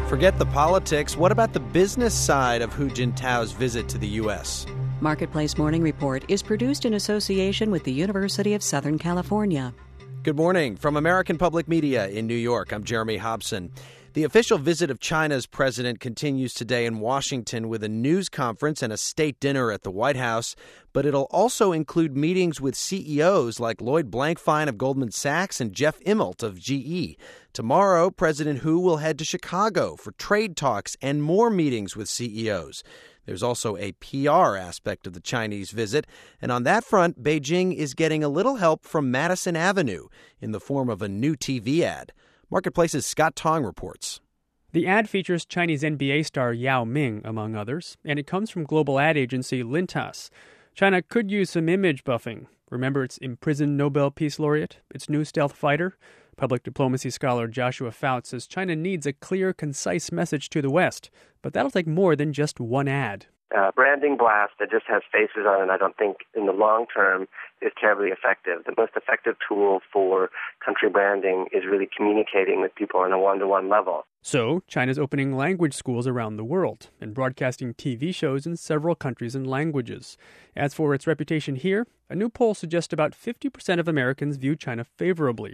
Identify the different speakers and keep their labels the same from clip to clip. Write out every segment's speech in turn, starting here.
Speaker 1: Forget the politics. What about the business side of Hu Jintao's visit to the U.S.?
Speaker 2: Marketplace Morning Report is produced in association with the University of Southern California.
Speaker 1: Good morning. From American Public Media in New York, I'm Jeremy Hobson. The official visit of China's president continues today in Washington with a news conference and a state dinner at the White House. But it'll also include meetings with CEOs like Lloyd Blankfein of Goldman Sachs and Jeff Immelt of GE. Tomorrow, President Hu will head to Chicago for trade talks and more meetings with CEOs. There's also a PR aspect of the Chinese visit, and on that front, Beijing is getting a little help from Madison Avenue in the form of a new TV ad. Marketplace's Scott Tong reports.
Speaker 3: The ad features Chinese NBA star Yao Ming, among others, and it comes from global ad agency Lintas. China could use some image buffing. Remember its imprisoned Nobel Peace Laureate, its new stealth fighter? Public diplomacy scholar Joshua Fout says China needs a clear, concise message to the West, but that'll take more than just one ad.
Speaker 4: Branding blast that just has faces on it, I don't think in the long term is terribly effective. The most effective tool for country branding is really communicating with people on a one-to-one level.
Speaker 3: So, China's opening language schools around the world and broadcasting TV shows in several countries and languages. As for its reputation here, a new poll suggests about 50% of Americans view China favorably,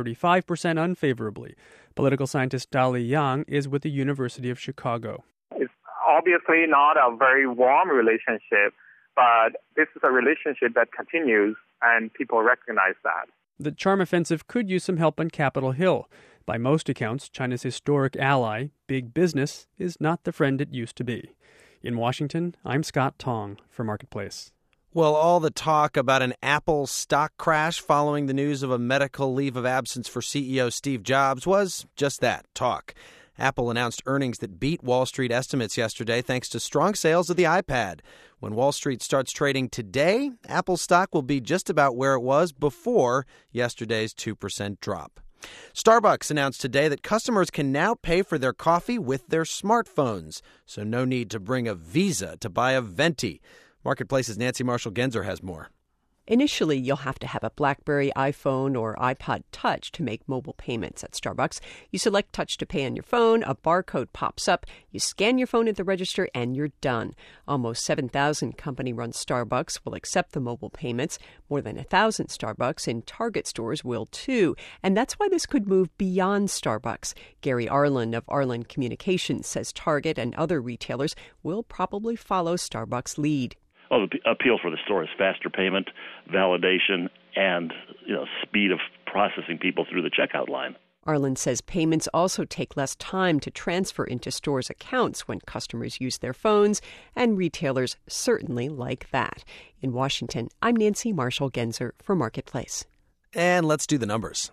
Speaker 3: 35% unfavorably. Political scientist Dali Yang is with the University of Chicago.
Speaker 5: It's obviously not a very warm relationship, but this is a relationship that continues, and people recognize that.
Speaker 3: The charm offensive could use some help on Capitol Hill. By most accounts, China's historic ally, big business, is not the friend it used to be. In Washington, I'm Scott Tong for Marketplace.
Speaker 1: Well, all the talk about an Apple stock crash following the news of a medical leave of absence for CEO Steve Jobs was just that, talk. Apple announced earnings that beat Wall Street estimates yesterday thanks to strong sales of the iPad. When Wall Street starts trading today, Apple stock will be just about where it was before yesterday's 2% drop. Starbucks announced today that customers can now pay for their coffee with their smartphones, so no need to bring a Visa to buy a venti. Marketplace's Nancy Marshall-Genzer has more.
Speaker 6: Initially, you'll have to have a BlackBerry, iPhone, or iPod Touch to make mobile payments at Starbucks. You select Touch to pay on your phone, a barcode pops up, you scan your phone at the register, and you're done. Almost 7,000 company-run Starbucks will accept the mobile payments. More than 1,000 Starbucks in Target stores will, too. And that's why this could move beyond Starbucks. Gary Arlen of Arlen Communications says Target and other retailers will probably follow Starbucks' lead.
Speaker 7: Well, the appeal for the store is faster payment, validation, and speed of processing people through the checkout line.
Speaker 6: Arlen says payments also take less time to transfer into stores' accounts when customers use their phones, and retailers certainly like that. In Washington, I'm Nancy Marshall-Genzer for Marketplace.
Speaker 1: And let's do the numbers.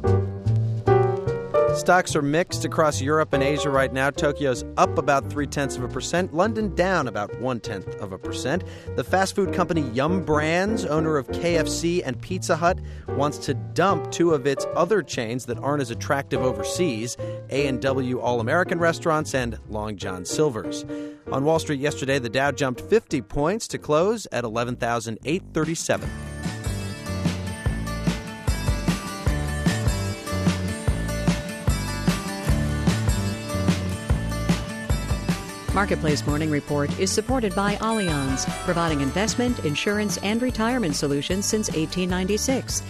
Speaker 1: Stocks are mixed across Europe and Asia right now. Tokyo's up about 0.3%. London down about 0.1%. The fast food company Yum Brands, owner of KFC and Pizza Hut, wants to dump two of its other chains that aren't as attractive overseas, A&W All-American Restaurants and Long John Silver's. On Wall Street yesterday, the Dow jumped 50 points to close at 11,837.
Speaker 2: Marketplace Morning Report is supported by Allianz, providing investment, insurance, and retirement solutions since 1896.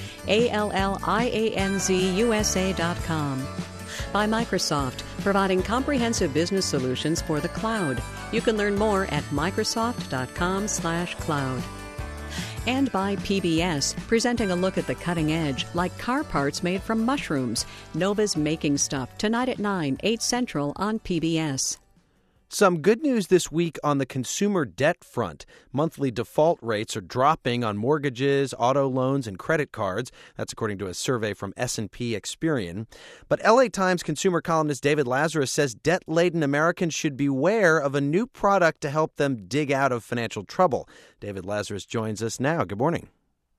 Speaker 2: ALLIANZUSA.com. By Microsoft, providing comprehensive business solutions for the cloud. You can learn more at Microsoft.com/cloud. And by PBS, presenting a look at the cutting edge, like car parts made from mushrooms. Nova's Making Stuff, tonight at 9, 8 Central on PBS.
Speaker 1: Some good news this week on the consumer debt front. Monthly default rates are dropping on mortgages, auto loans, and credit cards. That's according to a survey from S&P Experian. But LA Times consumer columnist David Lazarus says debt-laden Americans should beware of a new product to help them dig out of financial trouble. David Lazarus joins us now. Good morning.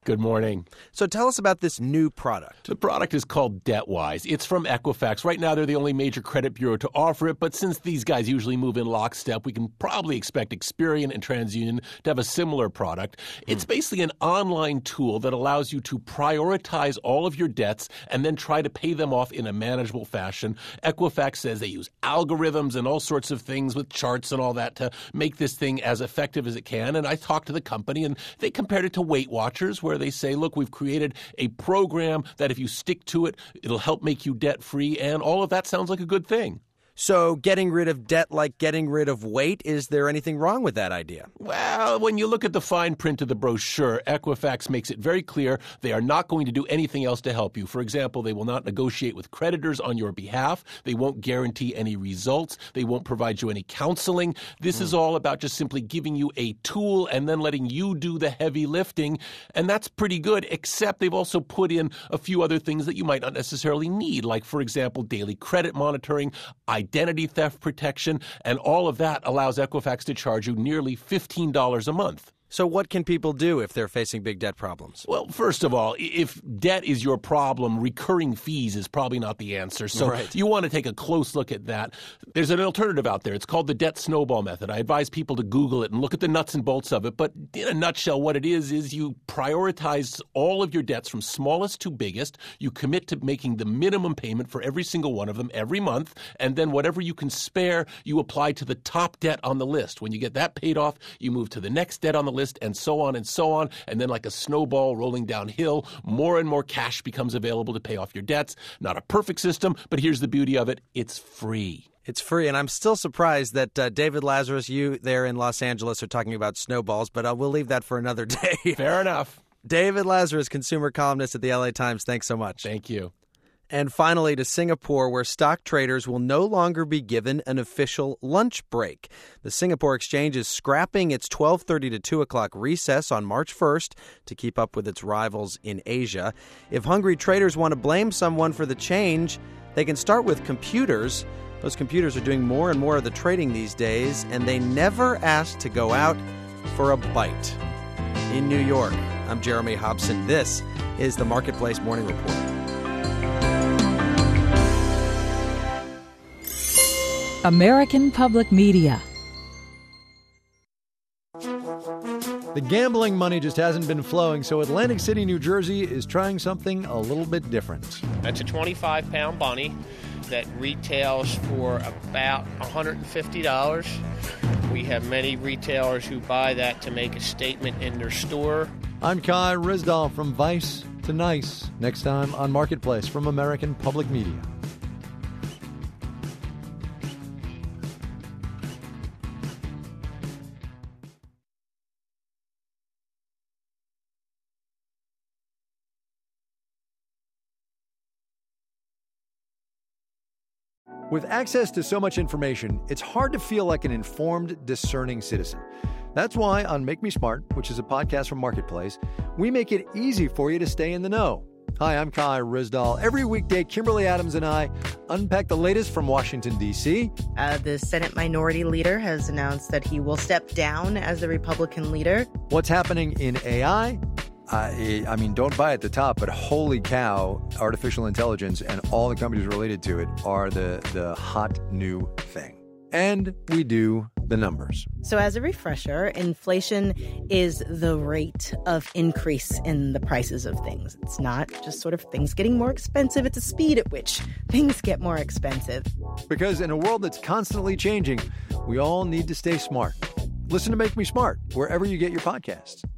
Speaker 8: Good morning.
Speaker 1: So tell us about this new product.
Speaker 8: The product is called DebtWise. It's from Equifax. Right now, they're the only major credit bureau to offer it, but since these guys usually move in lockstep, we can probably expect Experian and TransUnion to have a similar product. It's basically an online tool that allows you to prioritize all of your debts and then try to pay them off in a manageable fashion. Equifax says they use algorithms and all sorts of things with charts and all that to make this thing as effective as it can. And I talked to the company, and they compared it to Weight Watchers, where they say, look, we've created a program that if you stick to it, it'll help make you debt-free, and all of that sounds like a good thing.
Speaker 1: So getting rid of debt like getting rid of weight, is there anything wrong with that idea?
Speaker 8: Well, when you look at the fine print of the brochure, Equifax makes it very clear they are not going to do anything else to help you. For example, they will not negotiate with creditors on your behalf. They won't guarantee any results. They won't provide you any counseling. This is all about just simply giving you a tool and then letting you do the heavy lifting. And that's pretty good, except they've also put in a few other things that you might not necessarily need, like, for example, daily credit monitoring, identity theft protection, and all of that allows Equifax to charge you nearly $15 a month.
Speaker 1: So what can people do if they're facing big debt problems?
Speaker 8: Well, first of all, if debt is your problem, recurring fees is probably not the answer. So you want to take a close look at that. There's an alternative out there. It's called the debt snowball method. I advise people to Google it and look at the nuts and bolts of it. But in a nutshell, what it is you prioritize all of your debts from smallest to biggest. You commit to making the minimum payment for every single one of them every month. And then whatever you can spare, you apply to the top debt on the list. When you get that paid off, you move to the next debt on the list, and so on and so on. And then like a snowball rolling downhill, more and more cash becomes available to pay off your debts. Not a perfect system, but here's the beauty of it. It's free.
Speaker 1: It's free, and I'm still surprised that David Lazarus, you there in Los Angeles, are talking about snowballs, but we'll leave that for another day.
Speaker 8: Fair enough.
Speaker 1: David Lazarus, consumer columnist at the LA Times. Thanks so much.
Speaker 8: Thank you.
Speaker 1: And finally, to Singapore, where stock traders will no longer be given an official lunch break. The Singapore Exchange is scrapping its 12:30 to 2 o'clock recess on March 1st to keep up with its rivals in Asia. If hungry traders want to blame someone for the change, they can start with computers. Those computers are doing more and more of the trading these days, and they never ask to go out for a bite. In New York, I'm Jeremy Hobson. This is the Marketplace Morning Report.
Speaker 9: American Public Media.
Speaker 10: The gambling money just hasn't been flowing, so Atlantic City, New Jersey is trying something a little bit different.
Speaker 11: That's a 25-pound bunny that retails for about $150. We have many retailers who buy that to make a statement in their store.
Speaker 10: I'm Kai Rizdal from Vice to Nice. Next time on Marketplace from American Public Media. With access to so much information, it's hard to feel like an informed, discerning citizen. That's why on Make Me Smart, which is a podcast from Marketplace, we make it easy for you to stay in the know. Hi, I'm Kai Rizdal. Every weekday, Kimberly Adams and I unpack the latest from Washington, D.C.
Speaker 12: The Senate Minority Leader has announced that he will step down as the Republican leader.
Speaker 10: What's happening in AI? I mean, don't buy at the top, but holy cow, artificial intelligence and all the companies related to it are the hot new thing. And we do the numbers.
Speaker 12: So as a refresher, inflation is the rate of increase in the prices of things. It's not just sort of things getting more expensive. It's a speed at which things get more expensive.
Speaker 10: Because in a world that's constantly changing, we all need to stay smart. Listen to Make Me Smart wherever you get your podcasts.